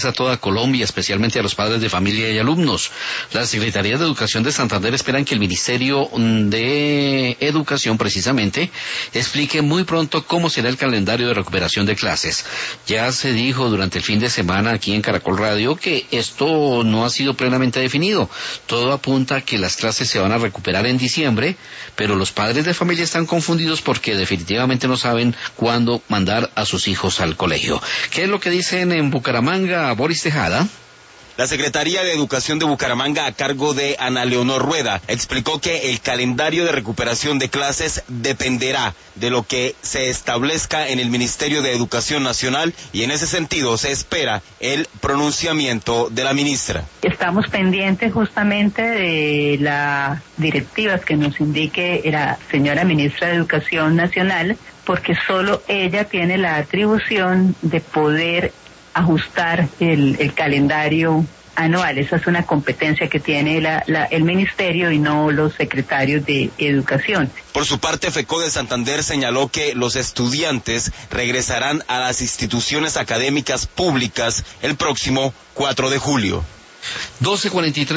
a toda Colombia, especialmente a los padres de familia y alumnos. La Secretaría de Educación de Santander esperan que el Ministerio de Educación, precisamente, explique muy pronto cómo será el calendario de recuperación de clases. Ya se dijo durante el fin de semana aquí en Caracol Radio que esto no ha sido plenamente definido. Todo apunta a que las clases se van a recuperar en diciembre, pero los padres de familia están confundidos porque definitivamente no saben cuándo mandar a sus hijos al colegio. ¿Qué es lo que dicen en Bucaramanga, Boris Tejada? La Secretaría de Educación de Bucaramanga, a cargo de Ana Leonor Rueda, explicó que el calendario de recuperación de clases dependerá de lo que se establezca en el Ministerio de Educación Nacional y en ese sentido se espera el pronunciamiento de la ministra. Estamos pendientes justamente de las directivas que nos indique la señora ministra de Educación Nacional, porque solo ella tiene la atribución de poder ajustar el calendario anual. Esa es una competencia que tiene el ministerio y no los secretarios de educación. Por su parte, FECO de Santander señaló que los estudiantes regresarán a las instituciones académicas públicas el próximo 4 de julio. 12:43